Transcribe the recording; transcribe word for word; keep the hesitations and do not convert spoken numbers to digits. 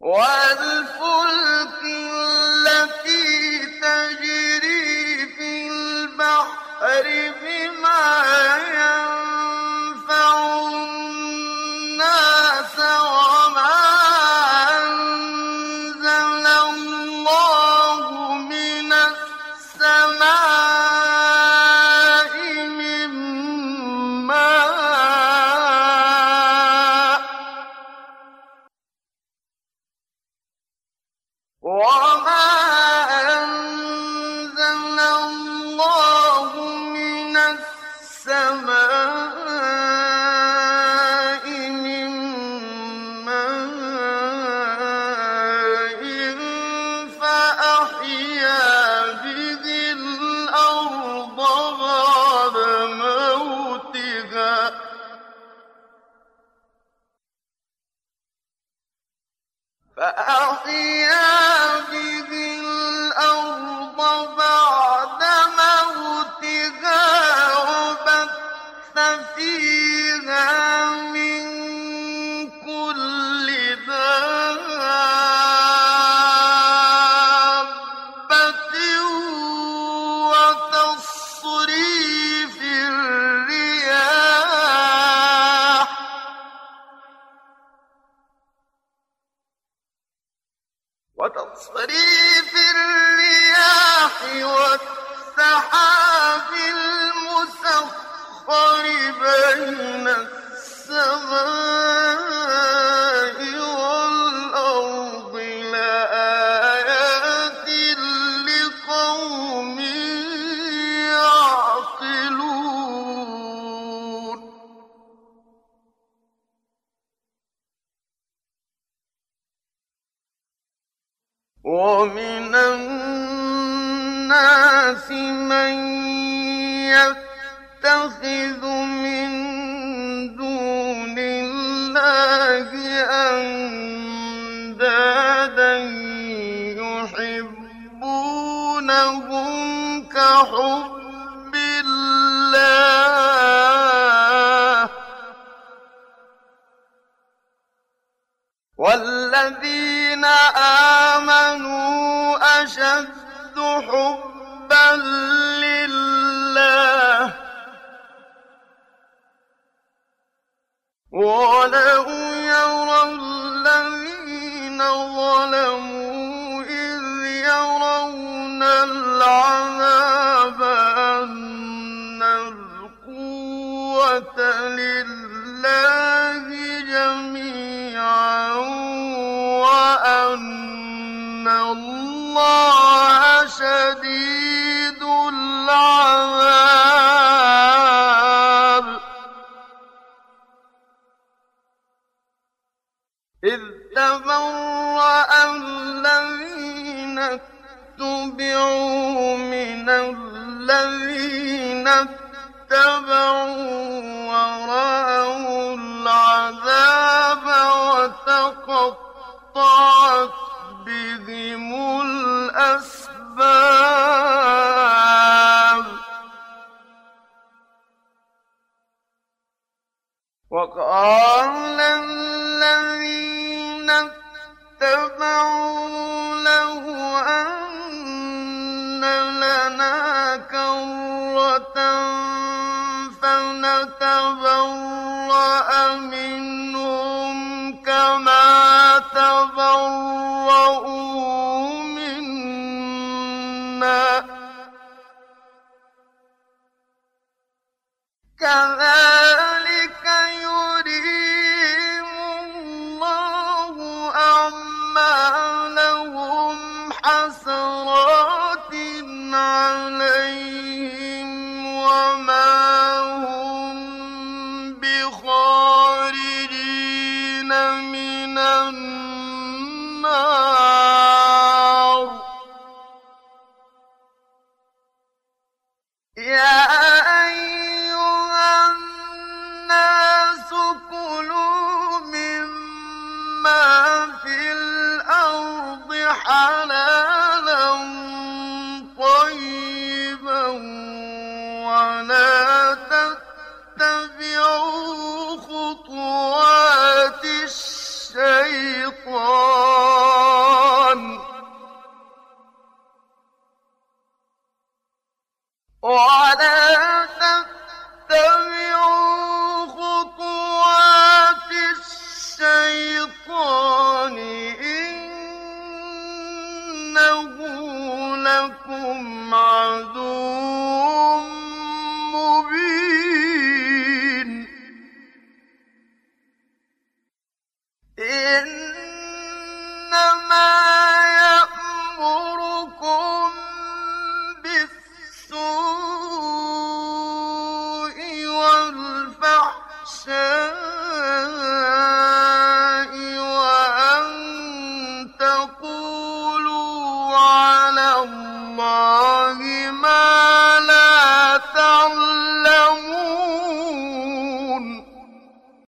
وَالْفُلْكِ الَّتِي تَجْرِي فِي الْبَحْرِ بِمَا يَنفَعُ النَّاسَ وَمَا أَنزَلَ اللَّهُ مِنَ السَّمَاءِ مِن مَّاءٍ وَمَا أَنزَلَ اللَّهُ مِنَ السَّمَاءِ مِن مَّاءٍ فَأَحْيَا بِهِ الْأَرْضَ بَعْدَ مَوْتِهَا فَأَحْيَا بِهِ الْأَرْضَ بَعْدَ مَوْتِهَا وَبَثَّ فِيهَا مِن كُلِّ دَابَّةٍ وَتَصْرِيفِ الرِّيَاحِ وتصريف الرياح والسحاب المسخر بين السماء والأرض لآيات لقوم يعقلون وَمِنَ النَّاسِ مَن يَتَّخِذُ مِن دُونِ اللَّهِ أَندَادًا يُحِبُّونَهُمْ كَحُبِّ اللَّهِ ۖ وَالَّذِينَ آمَنُوا أَشَدُّ حُبًّا لِّلَّهِ ۗ وَلَوْ يَرَى الَّذِينَ ظَلَمُوا إِذْ يَرَوْنَ الْعَذَابَ أَنَّ الْقُوَّةَ لِلَّهِ جَمِيعًا وَأَنَّ اللَّهَ شَدِيدُ الْعَذَابِ إِذْ تَبَرَّأَ الَّذِينَ اتُّبِعُوا مِنَ الَّذِينَ اتَّبَعُوا وَرَأَوُا الْعَذَابَ وَتَقَطَّعَتْ بِهِمُ الْأَسْبَابُ وَقَالَ الَّذِينَ اتَّبَعُوا لَوْ أَنَّ لَنَا كَرَّةً فَنَتَبَرَّأَ مِنْهُمْ كَمَا تَبَرَّءُوا مِنَّا ۗ كَذَٰلِكَ يُرِيهِمُ اللَّهُ أَعْمَالَهُمْ حَسَرَاتٍ عَلَيْهِمْ وَمَا هُم بِخَارِجِينَ مِنَ النَّارِ يَا أَيُّهَا النَّاسُ كُلُوا مِمَّا فِي الْأَرْضِ حَلَالًا طَيِّبًا وَلَا تَتَّبِعُوا خُطُوَاتِ الشَّيْطَانِ لكم عدو مبين إنما يأمركم بالسوء والفحشاء وأن تقولوا على الله ما